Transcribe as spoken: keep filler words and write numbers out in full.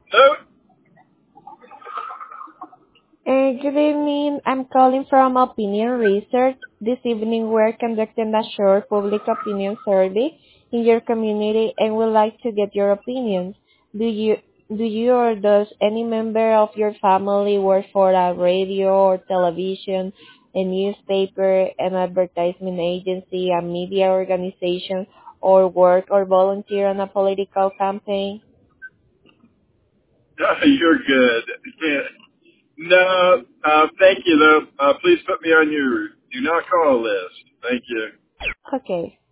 No. Uh, good evening. I'm calling from Opinion Research. This evening we're conducting a short public opinion survey in your community and would like to get your opinions. Do you do you or does any member of your family work for a radio or television, a newspaper, an advertisement agency, a media organization, or work or volunteer on a political campaign? You're good. Yeah. No, uh, thank you, though. Uh, please put me on your do not call list. Thank you. Okay.